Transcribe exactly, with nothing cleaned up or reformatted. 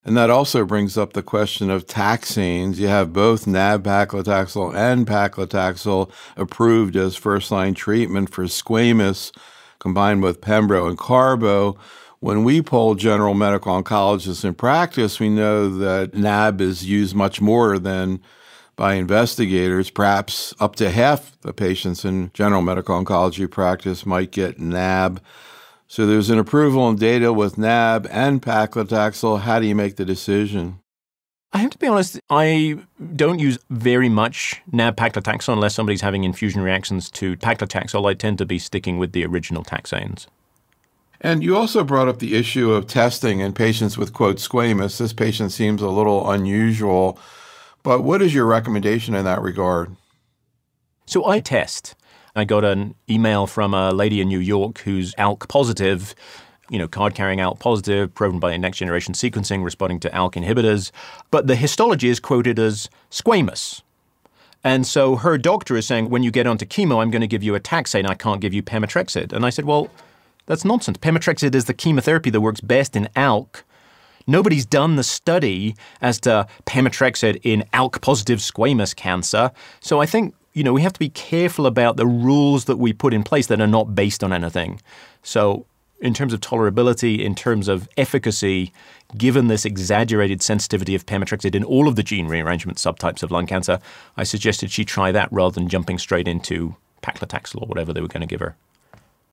And that also brings up the question of taxanes. You have both nab-paclitaxel and paclitaxel approved as first-line treatment for squamous, combined with pembro and carbo. When we poll general medical oncologists in practice, we know that nab is used much more than by investigators. Perhaps up to half the patients in general medical oncology practice might get nab. So there's an approval and data with nab and paclitaxel. How do you make the decision? I have to be honest, I don't use very much nab-paclitaxel unless somebody's having infusion reactions to paclitaxel. I tend to be sticking with the original taxanes. And you also brought up the issue of testing in patients with, quote, squamous. This patient seems a little unusual, but what is your recommendation in that regard? So I test. I got an email from a lady in New York who's A L K positive, you know, card-carrying A L K positive, proven by next-generation sequencing, responding to A L K inhibitors. But the histology is quoted as squamous. And so her doctor is saying, when you get onto chemo, I'm going to give you a taxane. I can't give you pemetrexed. And I said, well, that's nonsense. Pemetrexed is the chemotherapy that works best in A L K. Nobody's done the study as to pemetrexed in A L K-positive squamous cancer. So I think, you know, we have to be careful about the rules that we put in place that are not based on anything. So in terms of tolerability, in terms of efficacy, given this exaggerated sensitivity of pemetrexed in all of the gene rearrangement subtypes of lung cancer, I suggested she try that rather than jumping straight into paclitaxel or whatever they were going to give her.